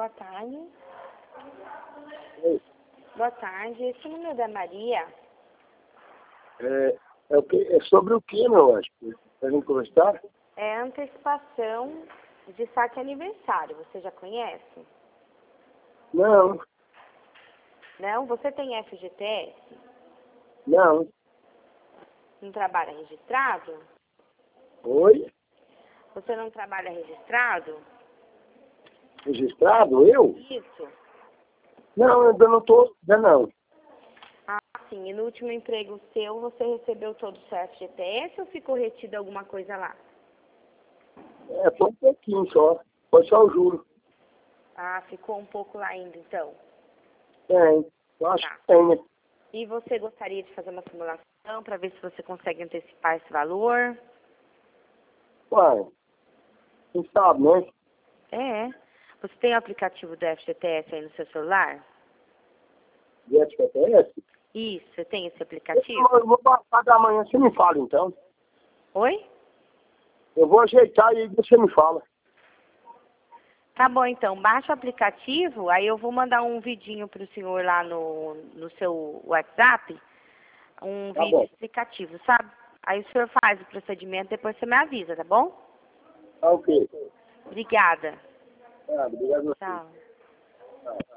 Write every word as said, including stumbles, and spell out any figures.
Boa tarde. Oi. Boa tarde. Esse número é da Maria. É, é, o que, é sobre o que, meu anjo? Pra gente conversar? É antecipação de saque aniversário. Você já conhece? Não, Não? Você tem F G T S? não. Não trabalha registrado? Oi? Você não trabalha registrado? Registrado? Eu? Isso. Não, eu ainda não tô, ainda não. Ah, sim. E no último emprego seu, você recebeu todo o seu F G T S ou ficou retido alguma coisa lá? É, foi um pouquinho só. Foi só o juro. Ah, ficou um pouco lá ainda, então. Tem. Eu acho Tá. que tem, né? E você gostaria de fazer uma simulação para ver se você consegue antecipar esse valor? Uai, quem sabe, né? É. Você tem o aplicativo do F G T S aí no seu celular? De F G T S? Isso, você tem esse Eu, aplicativo? eu vou passar da manhã, você me fala então. Oi? Eu vou ajeitar e aí você me fala. Tá bom, então. Baixa o aplicativo, aí eu vou mandar um vidinho pro senhor lá no, no seu WhatsApp, um Tá vídeo bom. explicativo, sabe? Aí o senhor faz o procedimento, depois você me avisa, tá bom? Tá ok. Obrigada. Tá, obrigado a você. Tchau. Tá.